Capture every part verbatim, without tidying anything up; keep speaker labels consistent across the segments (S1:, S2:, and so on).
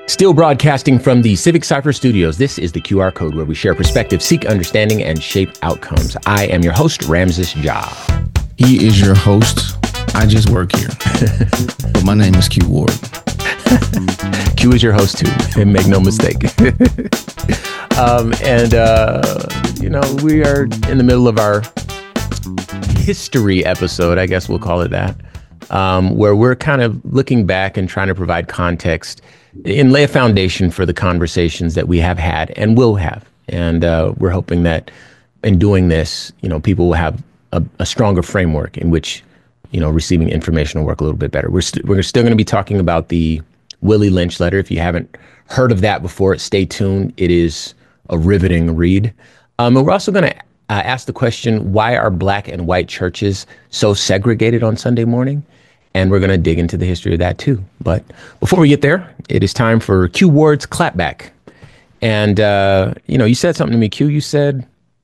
S1: Still broadcasting from the Civic Cypher Studios, this is the Q R Code, where we share perspective, seek understanding, and shape outcomes. I am your host, Ramses Ja.
S2: He is your host. I just work here. But my name is Q Ward.
S1: Q is your host, too, and make no mistake. um, and, uh, you know, we are in the middle of our history episode, I guess we'll call it that, um, where we're kind of looking back and trying to provide context and lay a foundation for the conversations that we have had and will have. And uh, we're hoping that in doing this, you know, people will have a, a stronger framework in which, you know, receiving information will work a little bit better. We're, st- we're still going to be talking about the Willie Lynch letter. If you haven't heard of that before, stay tuned. It is a riveting read. Um, and we're also going to uh, ask the question, why are black and white churches so segregated on Sunday morning? And we're going to dig into the history of that, too. But before we get there, it is time for Q Ward's Clapback. And, uh, you know, you said something to me, Q. You said,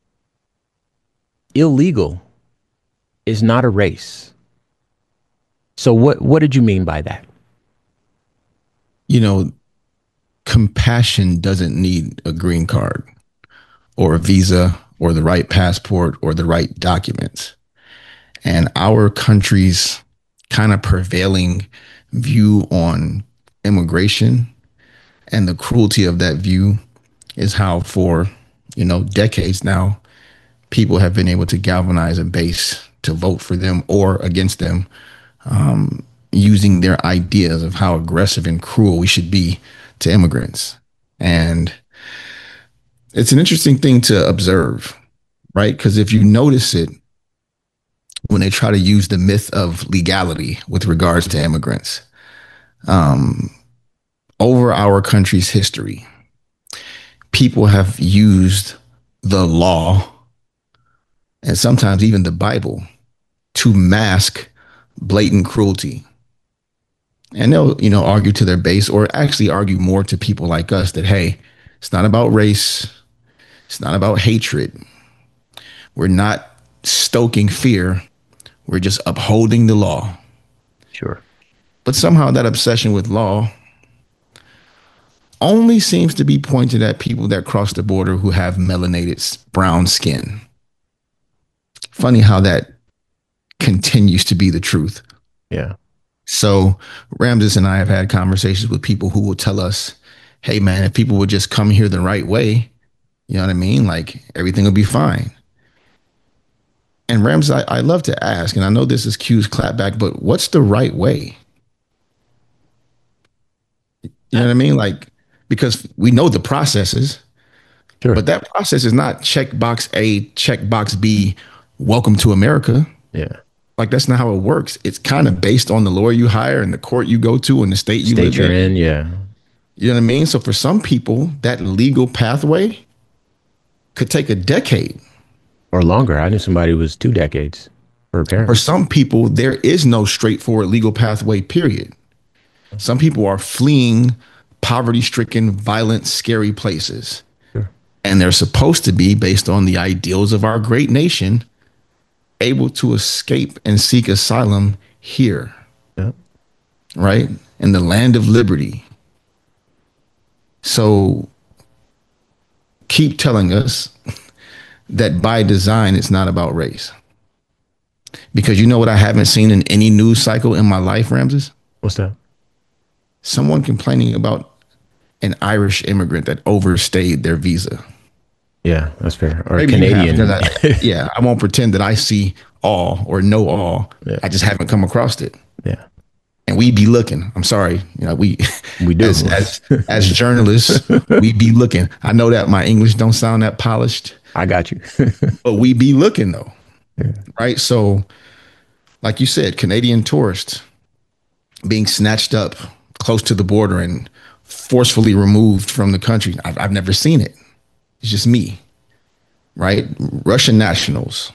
S1: illegal is not a race. So what, what did you mean by that?
S2: You know, compassion doesn't need a green card or a visa or the right passport or the right documents. And our country's kind of prevailing view on immigration and the cruelty of that view is how for, you know, decades now, people have been able to galvanize a base to vote for them or against them, um, using their ideas of how aggressive and cruel we should be to immigrants. And it's an interesting thing to observe, right? Because if you notice it, when they try to use the myth of legality with regards to immigrants, um, over our country's history, people have used the law and sometimes even the Bible to mask blatant cruelty. And they'll, you know, argue to their base or actually argue more to people like us that, hey, it's not about race. It's not about hatred. We're not stoking fear. We're just upholding the law.
S1: Sure.
S2: But somehow that obsession with law only seems to be pointed at people that cross the border who have melanated brown skin. Funny how that continues to be the truth.
S1: Yeah.
S2: So Ramses and I have had conversations with people who will tell us, hey, man, if people would just come here the right way, you know what I mean? Like everything will be fine. And Ramses, I, I love to ask, and I know this is Q's clapback, but what's the right way? You know what I mean? Like, because we know the processes,
S1: Sure.
S2: But that process is not check box A, check box B, welcome to America.
S1: Yeah.
S2: Like, that's not how it works. It's kind of based on the lawyer you hire and the court you go to and the state you
S1: State
S2: live
S1: you're
S2: in.
S1: in, yeah.
S2: You know what I mean? So for some people, that legal pathway could take a decade.
S1: Or longer. I knew somebody who was two decades for a parent.
S2: For some people, there is no straightforward legal pathway, period. Some people are fleeing poverty-stricken, violent, scary places.
S1: Sure.
S2: And they're supposed to be, based on the ideals of our great nation, able to escape and seek asylum here.
S1: Yeah.
S2: Right? In the land of liberty. So keep telling us that by design, it's not about race. Because you know what I haven't seen in any news cycle in my life, Ramses?
S1: What's that?
S2: Someone complaining about an Irish immigrant that overstayed their visa.
S1: Yeah, that's fair. Or
S2: Maybe
S1: Canadian.
S2: you have, I, yeah, I won't pretend that I see all or know all.
S1: Yeah.
S2: I just haven't come across it.
S1: Yeah.
S2: And we be looking. I'm sorry. You know, we
S1: We do.
S2: as, as, as journalists, we be looking. I know that my English don't sound that polished.
S1: I got you.
S2: But we be looking though.
S1: Yeah.
S2: Right. So like you said, Canadian tourists being snatched up close to the border and forcefully removed from the country. I've, I've never seen it. It's just me. Right. Russian nationals,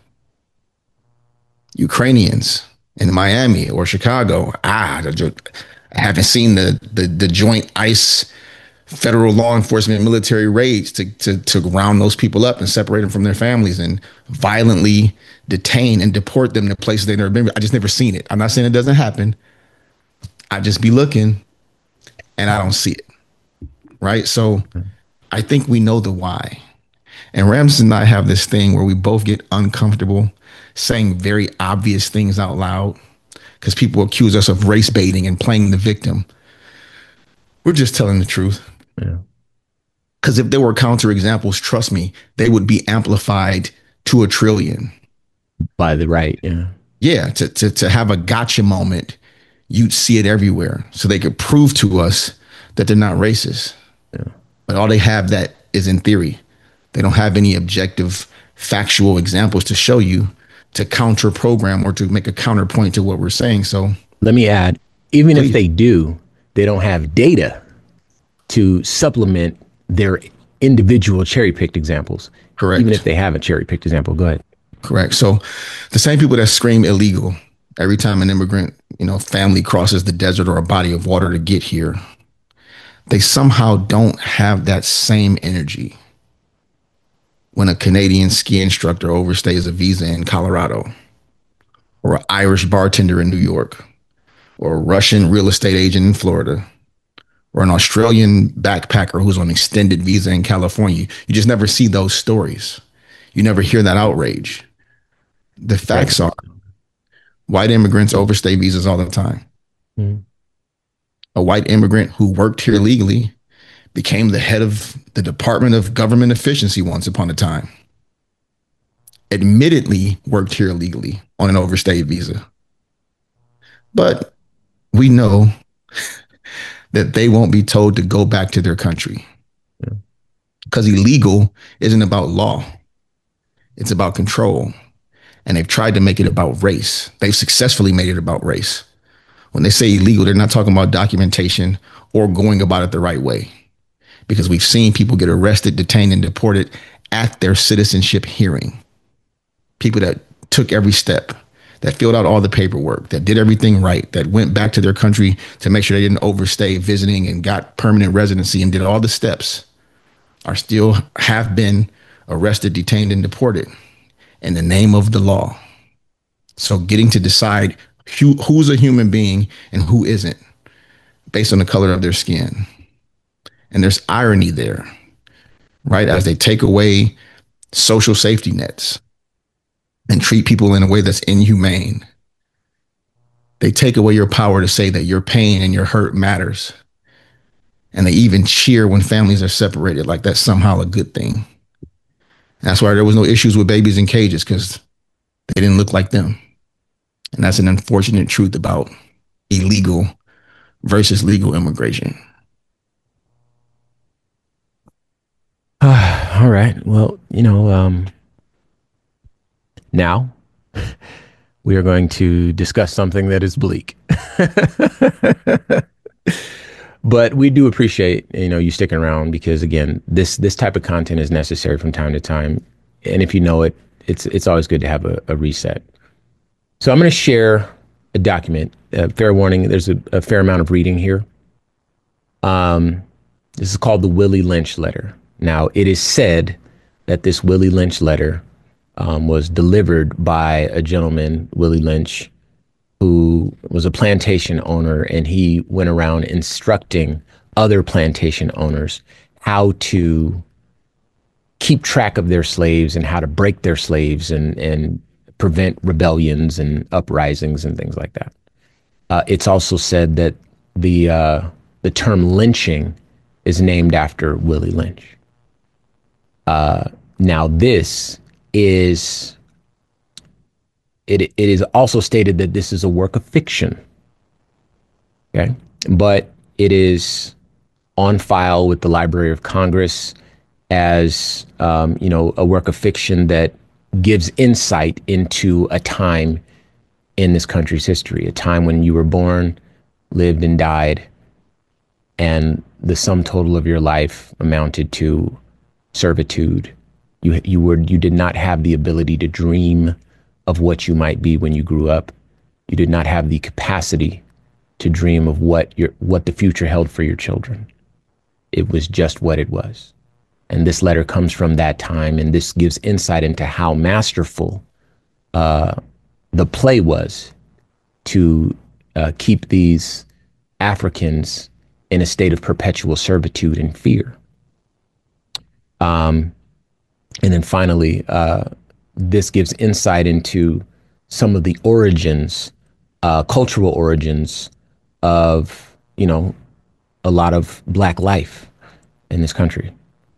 S2: Ukrainians in Miami or Chicago. Ah, I haven't seen the, the, the joint ICE federal law enforcement military raids to, to, to round those people up and separate them from their families and violently detain and deport them to places they've never been. I just never seen it. I'm not saying it doesn't happen. I just be looking and I don't see it. right? So I think we know the why. And Ramses and I have this thing where we both get uncomfortable saying very obvious things out loud because people accuse us of race baiting and playing the victim. We're just telling the truth.
S1: Yeah.
S2: Because if there were counterexamples, trust me, they would be amplified to a trillion.
S1: By the right, yeah.
S2: Yeah, to, to, to have a gotcha moment, you'd see it everywhere. So they could prove to us that they're not racist.
S1: Yeah.
S2: But all they have that is in theory. They don't have any objective, factual examples to show you to counter program or to make a counterpoint to what we're saying. So
S1: let me add, even
S2: please.
S1: If they do, they don't have data to supplement their individual cherry-picked examples.
S2: Correct.
S1: Even if they have a cherry-picked example. Go ahead.
S2: Correct. So the same people that scream illegal every time an immigrant, you know, family crosses the desert or a body of water to get here, they somehow don't have that same energy when a Canadian ski instructor overstays a visa in Colorado, or an Irish bartender in New York, or a Russian real estate agent in Florida, or an Australian backpacker who's on extended visa in California. You just never see those stories. You never hear that outrage. The facts are white immigrants overstay visas all the time. Mm. A white immigrant who worked here legally became the head of the Department of Government Efficiency once upon a time. Admittedly worked here illegally on an overstayed visa. But we know that they won't be told to go back to their country. Yeah. Because illegal isn't about law. It's about control. And they've tried to make it about race. They've successfully made it about race. When they say illegal, they're not talking about documentation or going about it the right way. Because we've seen people get arrested, detained, and deported at their citizenship hearing. People that took every step, that filled out all the paperwork, that did everything right, that went back to their country to make sure they didn't overstay visiting and got permanent residency and did all the steps, are still have been arrested, detained, and deported in the name of the law. So getting to decide who, who's a human being and who isn't based on the color of their skin. And there's irony there, right? As they take away social safety nets and treat people in a way that's inhumane, they take away your power to say that your pain and your hurt matters. And they even cheer when families are separated, like that's somehow a good thing. That's why there was no issues with babies in cages, because they didn't look like them. And that's an unfortunate truth about illegal versus legal immigration.
S1: Uh, all right. Well, you know, um, now we are going to discuss something that is bleak. But we do appreciate, you know, you sticking around because, again, this this type of content is necessary from time to time. And if you know it, it's it's always good to have a, a reset. So I'm going to share a document. Uh, fair warning, there's a, a fair amount of reading here. Um, this is called the Willie Lynch letter. Now, it is said that this Willie Lynch letter um, was delivered by a gentleman, Willie Lynch, who was a plantation owner, and he went around instructing other plantation owners how to keep track of their slaves and how to break their slaves and, and prevent rebellions and uprisings and things like that. Uh, it's also said that the uh, the term lynching is named after Willie Lynch. Uh, now, this is, it, it is also stated that this is a work of fiction, okay? But it is on file with the Library of Congress as, um, you know, a work of fiction that gives insight into a time in this country's history, a time when you were born, lived, and died, and the sum total of your life amounted to servitude. You you were you did not have the ability to dream of what you might be when you grew up. You did not have the capacity to dream of what your what the future held for your children. It was just what it was. And this letter comes from that time, and this gives insight into how masterful uh, the play was to uh, keep these Africans in a state of perpetual servitude and fear. Um, and then finally, uh, this gives insight into some of the origins, uh, cultural origins of, you know, a lot of Black life in this country.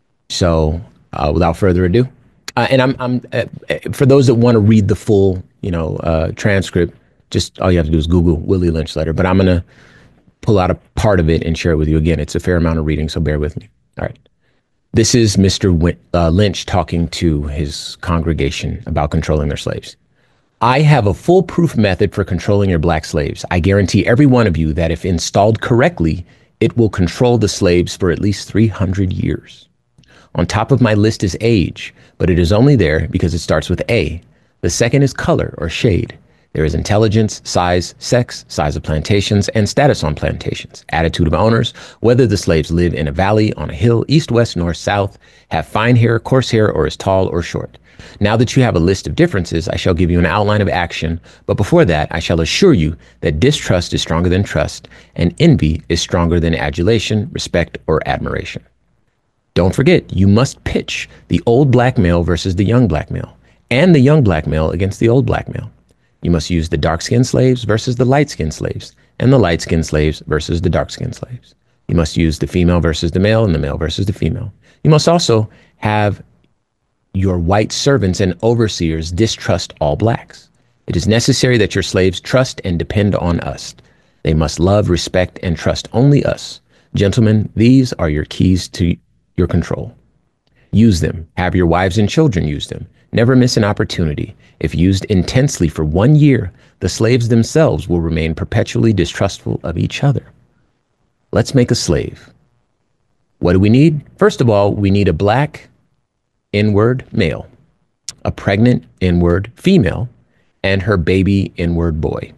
S1: So uh, without further ado, uh, and I'm, I'm uh, for those that want to read the full, you know, uh, transcript, just all you have to do is Google Willie Lynch letter. But I'm going to pull out a part of it and share it with you. Again, it's a fair amount of reading, so bear with me. All right. This is Mister Win- uh, Lynch talking to his congregation about controlling their slaves. I have a foolproof method for controlling your Black slaves. I guarantee every one of you that if installed correctly, it will control the slaves for at least three hundred years. On top of my list is age, but it is only there because it starts with A. The second is color or shade. There is intelligence, size, sex, size of plantations, and status on plantations, attitude of owners, whether the slaves live in a valley, on a hill, east, west, north, south, have fine hair, coarse hair, or is tall or short. Now that you have a list of differences, I shall give you an outline of action, but before that, I shall assure you that distrust is stronger than trust, and envy is stronger than adulation, respect, or admiration. Don't forget, you must pitch the old Black male versus the young Black male, and the young Black male against the old Black male. You must use the dark-skinned slaves versus the light-skinned slaves, and the light-skinned slaves versus the dark-skinned slaves. You must use the female versus the male, and the male versus the female. You must also have your white servants and overseers distrust all Blacks. It is necessary that your slaves trust and depend on us. They must love, respect, and trust only us. Gentlemen, these are your keys to your control. Use them. Have your wives and children use them. Never miss an opportunity. If used intensely for one year, the slaves themselves will remain perpetually distrustful of each other. Let's make a slave. What do we need? First of all, we need a Black N-word male, a pregnant N-word female, and her baby N-word boy.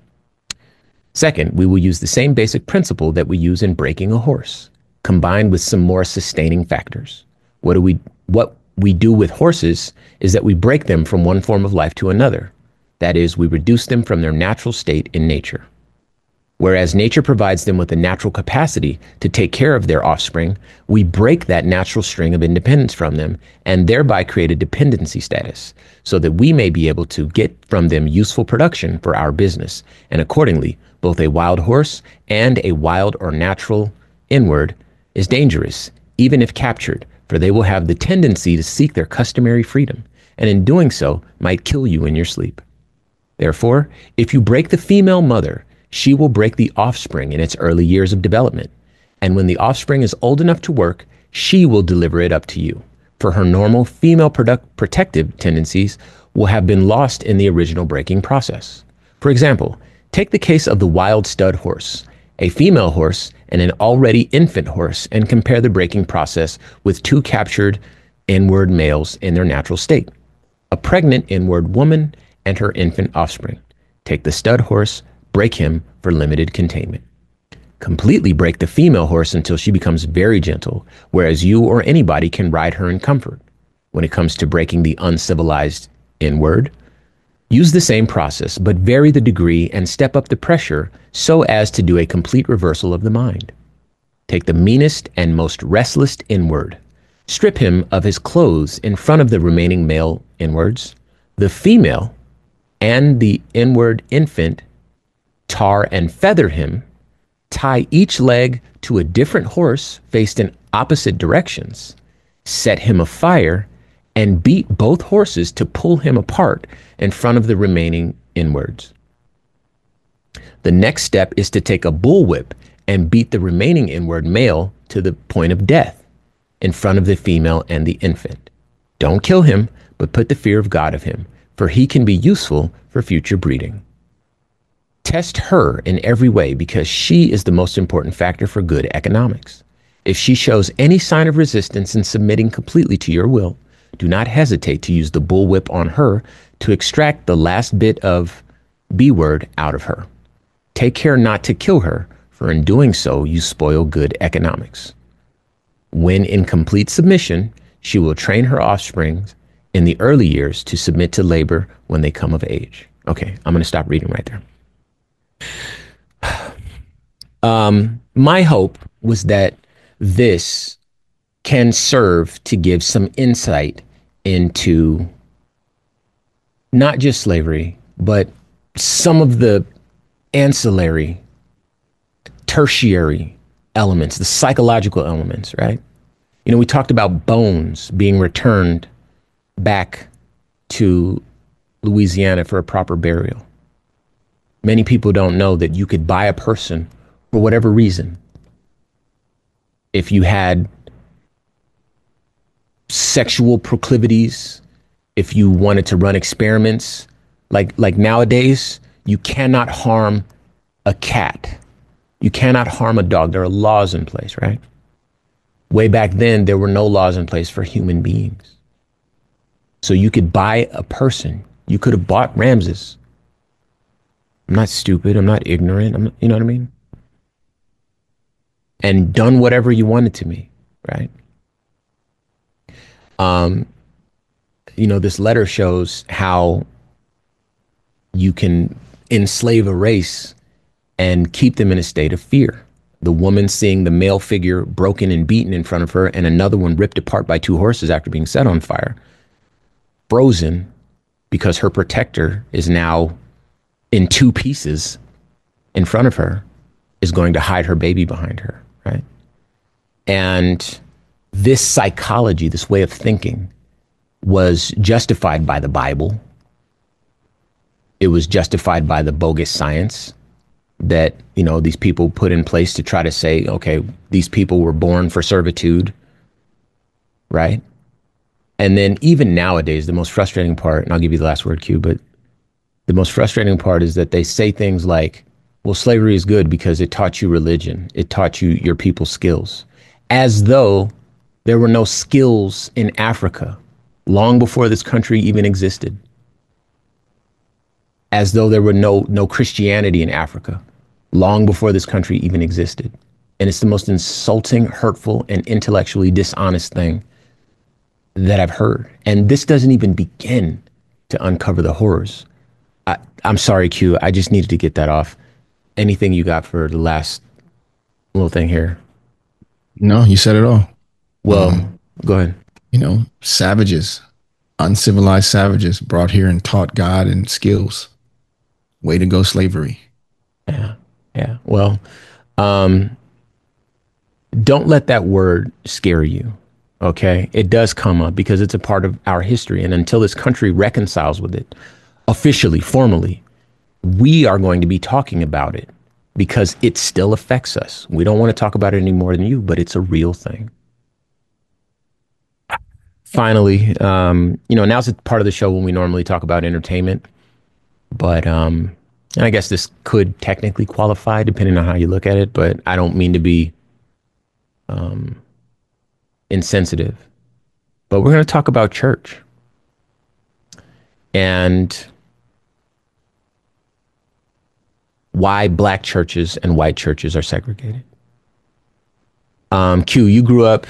S1: Second, we will use the same basic principle that we use in breaking a horse, combined with some more sustaining factors. What do we, what we do with horses is that we break them from one form of life to another. That is, we reduce them from their natural state in nature. Whereas nature provides them with a natural capacity to take care of their offspring, we break that natural string of independence from them and thereby create a dependency status so that we may be able to get from them useful production for our business. And accordingly, both a wild horse and a wild or natural N-word is dangerous, even if captured, for they will have the tendency to seek their customary freedom, and in doing so might kill you in your sleep. Therefore, if you break the female mother, she will break the offspring in its early years of development. And when the offspring is old enough to work, she will deliver it up to you, for her normal female product protective tendencies will have been lost in the original breaking process. For example, take the case of the wild stud horse, a female horse and an already infant horse, and compare the breaking process with two captured N-word males in their natural state, a pregnant N-word woman and her infant offspring. Take the stud horse, break him for limited containment. Completely break the female horse until she becomes very gentle, whereas you or anybody can ride her in comfort. When it comes to breaking the uncivilized N-word, use the same process, but vary the degree and step up the pressure so as to do a complete reversal of the mind. Take the meanest and most restless N-word. Strip him of his clothes in front of the remaining male N-words. The female and the N-word infant tar and feather him, tie each leg to a different horse faced in opposite directions, set him afire, and beat both horses to pull him apart in front of the remaining N-words. The next step is to take a bullwhip and beat the remaining N-word male to the point of death in front of the female and the infant. Don't kill him, but put the fear of God of him, for he can be useful for future breeding. Test her in every way because she is the most important factor for good economics. If she shows any sign of resistance in submitting completely to your will, do not hesitate to use the bullwhip on her to extract the last bit of B-word out of her. Take care not to kill her, for in doing so, you spoil good economics. When in complete submission, she will train her offspring in the early years to submit to labor when they come of age. Okay, I'm going to stop reading right there. Um, my hope was that this can serve to give some insight into not just slavery, but some of the ancillary, tertiary elements, the psychological elements, right? You know, we talked about bones being returned back to Louisiana for a proper burial. Many people don't know that you could buy a person for whatever reason. If you had sexual proclivities, if you wanted to run experiments, like like nowadays, you cannot harm a cat. You cannot harm a dog. There are laws in place, right? Way back then, there were no laws in place for human beings. So you could buy a person. You could have bought Ramses. I'm not stupid. I'm not ignorant. I'm not, you know what I mean? And done whatever you wanted to me, right? Um, you know, this letter shows how you can enslave a race and keep them in a state of fear. The woman seeing the male figure broken and beaten in front of her, and another one ripped apart by two horses after being set on fire, frozen because her protector is now in two pieces in front of her, is going to hide her baby behind her, right? And this psychology, this way of thinking, was justified by the Bible. It was justified by the bogus science that, you know, these people put in place to try to say, okay, these people were born for servitude, right? And then even nowadays, the most frustrating part, and I'll give you the last word, Q, but the most frustrating part is that they say things like, well, slavery is good because it taught you religion. It taught you your people's skills, as though there were no skills in Africa long before this country even existed, as though there were no no Christianity in Africa long before this country even existed. And it's the most insulting, hurtful, and intellectually dishonest thing that I've heard. And this doesn't even begin to uncover the horrors. I, I'm sorry, Q, I just needed to get that off. Anything you got for the last little thing here?
S2: No, you said it all.
S1: Well, um, go ahead.
S2: You know, savages, uncivilized savages brought here and taught God and skills. Way to go, slavery.
S1: Yeah, yeah. Well, um, don't let that word scare you, okay? It does come up because it's a part of our history. And until this country reconciles with it, officially, formally, we are going to be talking about it because it still affects us. We don't want to talk about it any more than you, but it's a real thing. Finally, um, you know, now's the part of the show when we normally talk about entertainment, but um, and I guess this could technically qualify depending on how you look at it, but I don't mean to be um, insensitive. But we're going to talk about church. And why black churches and white churches are segregated. Um, Q, you grew up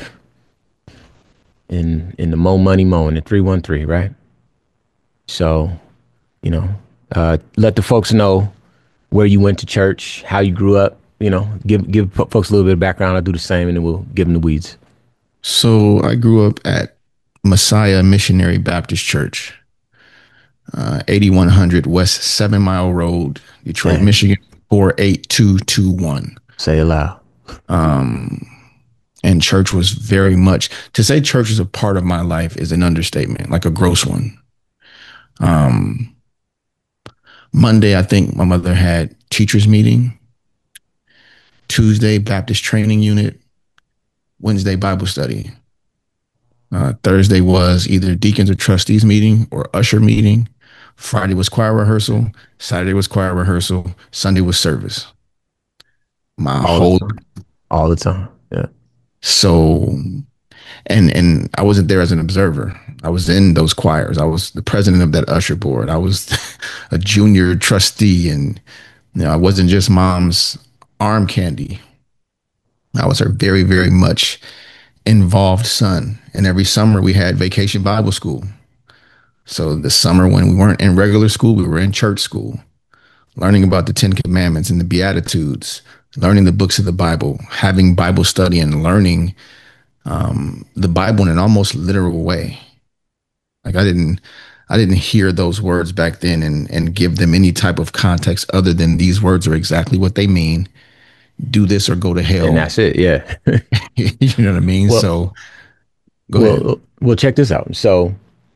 S1: in in the Mo Money Mo in the three one three, right? So, you know, uh, let the folks know where you went to church, how you grew up. You know, give give folks a little bit of background. I'll do the same, and then we'll give them the weeds.
S2: So I grew up at Messiah Missionary Baptist Church, uh, eighty-one hundred West Seven Mile Road, Detroit, Dang. Michigan, four eight two two one.
S1: Say it loud.
S2: Um, and church was very much, to say church is a part of my life is an understatement, like a gross one. Um, Monday, I think my mother had teachers meeting. Tuesday, Baptist training unit. Wednesday, Bible study. Uh, Thursday was either deacons or trustees meeting or usher meeting. Friday was choir rehearsal. Saturday was choir rehearsal. Sunday was service. My
S1: all
S2: whole
S1: the all the time. Yeah.
S2: So, and and I wasn't there as an observer. I was in those choirs. I was the president of that usher board. I was a junior trustee, and you know, I wasn't just mom's arm candy. I was her very, very much involved son. And every summer we had vacation Bible school. So the summer when we weren't in regular school, we were in church school, learning about the Ten Commandments and the Beatitudes, learning the books of the Bible, having Bible study, and learning um, the Bible in an almost literal way. Like I didn't, I didn't hear those words back then and and give them any type of context other than these words are exactly what they mean. Do this or go to hell.
S1: And that's it. Yeah.
S2: You know what I mean? Well, so
S1: go well, ahead. Well, check this out. So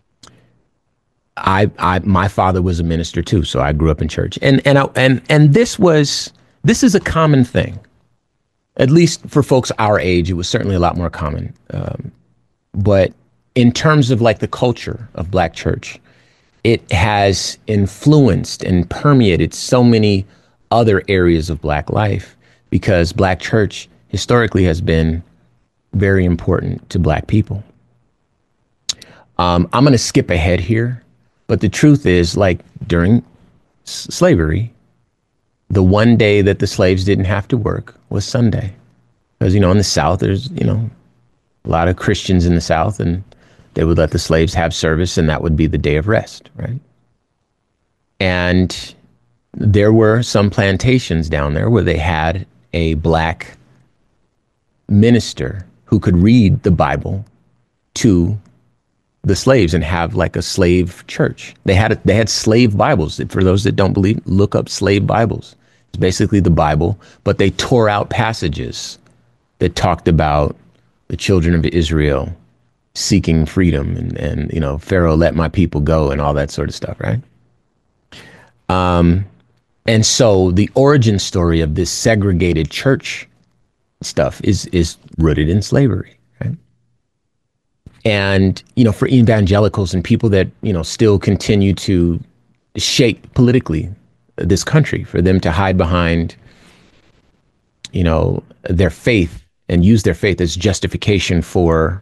S1: I, I, my father was a minister too. So I grew up in church, and, and, I, and, and this was, this is a common thing, at least for folks our age. It was certainly a lot more common. Um, but in terms of like the culture of Black church, it has influenced and permeated so many other areas of Black life, because Black church historically has been very important to Black people. Um, I'm going to skip ahead here, but the truth is, like during s- slavery, the one day that the slaves didn't have to work was Sunday. Because, you know, in the South, there's, you know, a lot of Christians in the South, and they would let the slaves have service, and that would be the day of rest, right? And there were some plantations down there where they had a Black minister who could read the Bible to the slaves and have like a slave church. They had they had slave Bibles. For those that don't believe, look up slave Bibles. It's basically the Bible, but they tore out passages that talked about the children of Israel seeking freedom and, and, you know, Pharaoh, let my people go, and all that sort of stuff, right? Um, and so the origin story of this segregated church stuff is is rooted in slavery, right? And, you know, for evangelicals and people that, you know, still continue to shape politically this country, for them to hide behind, you know, their faith and use their faith as justification for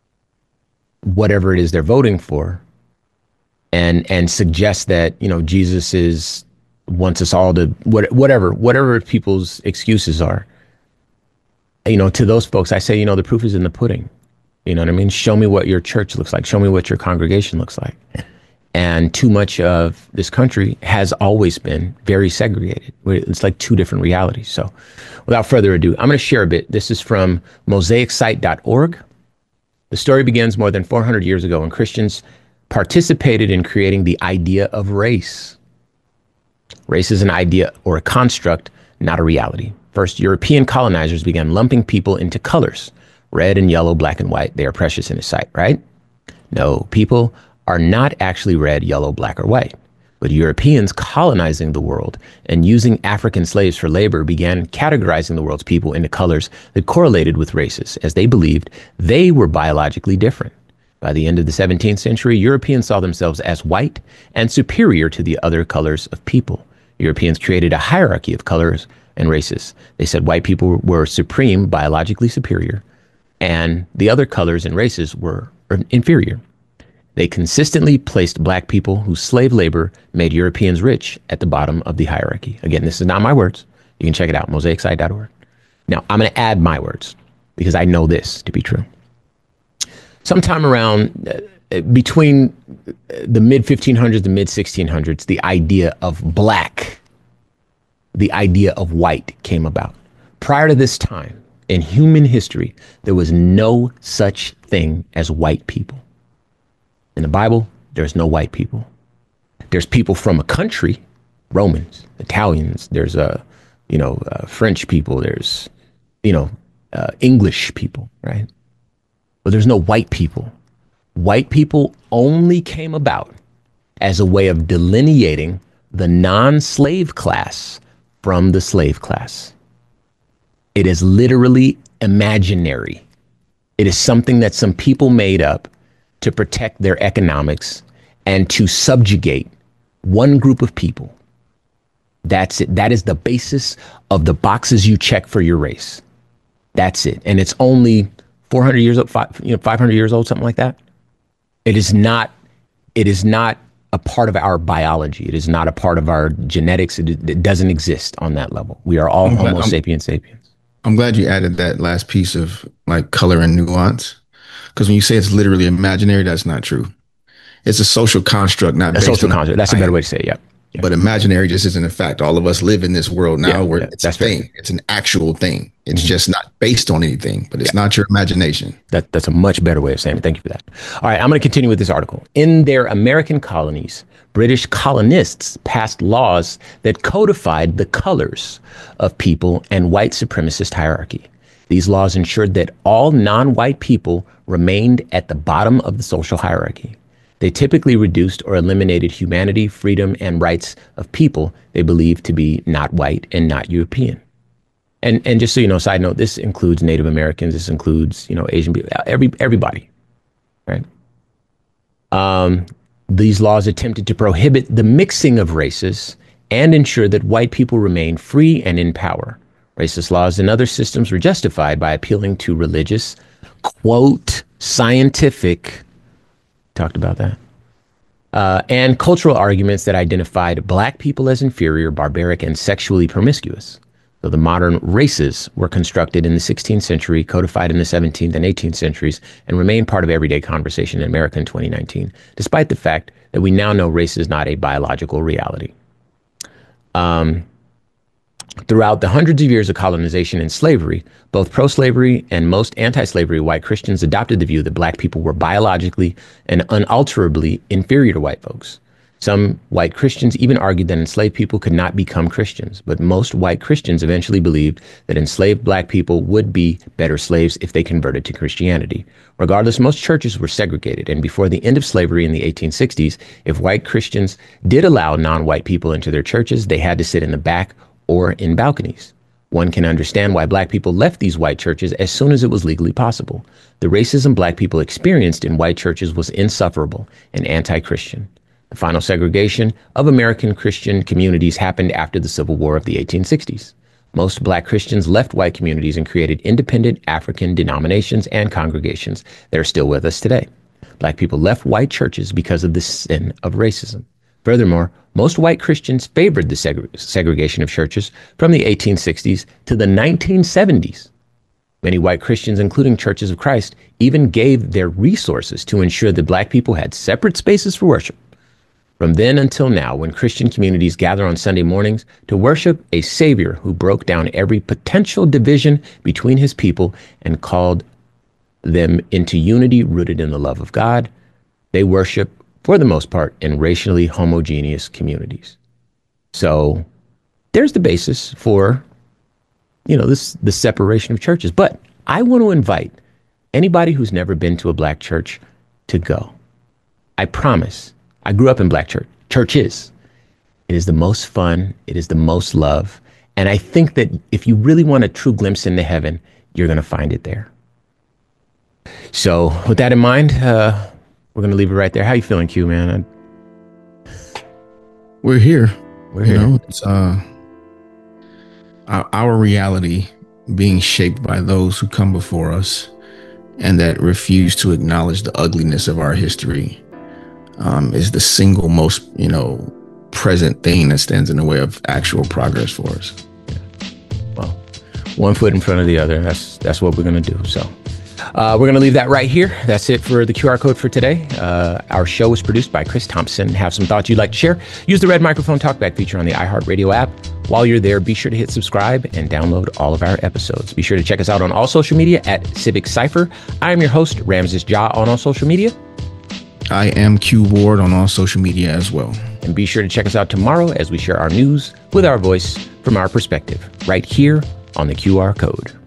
S1: whatever it is they're voting for, and and suggest that, you know, Jesus is wants us all to what, whatever whatever people's excuses are. You know, to those folks, I say, you know, the proof is in the pudding. You know what I mean? Show me what your church looks like. Show me what your congregation looks like. And too much of this country has always been very segregated. It's like two different realities. So without further ado, I'm going to share a bit. This is from mosaic site dot org. The story begins more than four hundred years ago when Christians participated in creating the idea of race. Race is an idea or a construct, not a reality. First, European colonizers began lumping people into colors, red and yellow, black and white. They are precious in His sight, right? No, people are not actually red, yellow, black, or white. But Europeans colonizing the world and using African slaves for labor began categorizing the world's people into colors that correlated with races, as they believed they were biologically different. By the end of the seventeenth century, Europeans saw themselves as white and superior to the other colors of people. Europeans created a hierarchy of colors and races. They said white people were supreme, biologically superior, and the other colors and races were inferior. They consistently placed Black people whose slave labor made Europeans rich at the bottom of the hierarchy. Again, this is not my words. You can check it out, mosaic site dot org. Now, I'm going to add my words because I know this to be true. Sometime around uh, between the mid fifteen hundreds and mid sixteen hundreds, the idea of Black, the idea of white came about. Prior to this time, in human history, there was no such thing as white people. In the Bible, there's no white people. There's people from a country, Romans, Italians, there's a, you know, uh, French people, there's, you know, uh, English people, right? But there's no white people. White people only came about as a way of delineating the non-slave class from the slave class. It is literally imaginary. It is something that some people made up to protect their economics and to subjugate one group of people. That's it. That is the basis of the boxes you check for your race. That's it. And it's only four hundred years old, five, you know, five hundred years old, something like that. It is not, it is not a part of our biology. It is not a part of our genetics. It, it doesn't exist on that level. We are all Homo sapiens sapiens.
S2: I'm glad you added that last piece of like color and nuance. Because when you say it's literally imaginary, that's not true. It's a social construct, not
S1: a social construct. That's a better way to say it. Yeah.
S2: Yeah. But imaginary just isn't a fact. All of us live in this world now yeah, where yeah, it's a thing. Fair. It's an actual thing. It's mm-hmm. just not based on anything, but it's yeah. not your imagination.
S1: That, that's a much better way of saying it. Thank you for that. All right, I'm going to continue with this article. In their American colonies, British colonists passed laws that codified the colors of people and white supremacist hierarchy. These laws ensured that all non-white people remained at the bottom of the social hierarchy. They typically reduced or eliminated humanity, freedom, and rights of people they believed to be not white and not European. And and just so you know, side note, this includes Native Americans. This includes, you know, Asian people, every everybody, right? Um, these laws attempted to prohibit the mixing of races and ensure that white people remain free and in power. Racist laws and other systems were justified by appealing to religious, quote, scientific, talked about that, uh, and cultural arguments that identified black people as inferior, barbaric, and sexually promiscuous. So the modern races were constructed in the sixteenth century, codified in the seventeenth and eighteenth centuries, and remain part of everyday conversation in America in twenty nineteen, despite the fact that we now know race is not a biological reality. Um, Throughout the hundreds of years of colonization and slavery, both pro-slavery and most anti-slavery white Christians adopted the view that black people were biologically and unalterably inferior to white folks. Some white Christians even argued that enslaved people could not become Christians, but most white Christians eventually believed that enslaved black people would be better slaves if they converted to Christianity. Regardless, most churches were segregated, and before the end of slavery in the eighteen sixties, if white Christians did allow non-white people into their churches, they had to sit in the back or in balconies. One can understand why black people left these white churches as soon as it was legally possible. The racism black people experienced in white churches was insufferable and anti-Christian. The final segregation of American Christian communities happened after the Civil War of the eighteen sixties. Most black Christians left white communities and created independent African denominations and congregations that are still with us today. Black people left white churches because of the sin of racism. Furthermore, most white Christians favored the segre- segregation of churches from the eighteen sixties to the nineteen seventies. Many white Christians, including Churches of Christ, even gave their resources to ensure that black people had separate spaces for worship. From then until now, when Christian communities gather on Sunday mornings to worship a Savior who broke down every potential division between his people and called them into unity rooted in the love of God, they worship, for the most part, in racially homogeneous communities. So there's the basis for, you know, this the separation of churches. But I want to invite anybody who's never been to a black church to go. I promise. I grew up in black church churches. It is the most fun. It is the most love. And I think that if you really want a true glimpse into heaven, you're going to find it there. So with that in mind, uh, we're going to leave it right there. How you feeling, Q, man? I...
S2: We're here. We're you here. Know, it's, uh, our, our reality being shaped by those who come before us and that refuse to acknowledge the ugliness of our history um, is the single most, you know, present thing that stands in the way of actual progress for us.
S1: Yeah. Well, one foot in front of the other. That's that's what we're going to do. So. Uh, we're going to leave that right here. That's it for the Q R code for today. Uh, our show was produced by Chris Thompson. Have some thoughts you'd like to share? Use the red microphone talkback feature on the iHeartRadio app. While you're there, be sure to hit subscribe and download all of our episodes. Be sure to check us out on all social media at Civic Cypher. I am your host, Ramses Ja, on all social media.
S2: I am Q Ward on all social media as well.
S1: And be sure to check us out tomorrow as we share our news with our voice from our perspective, right here on the Q R code.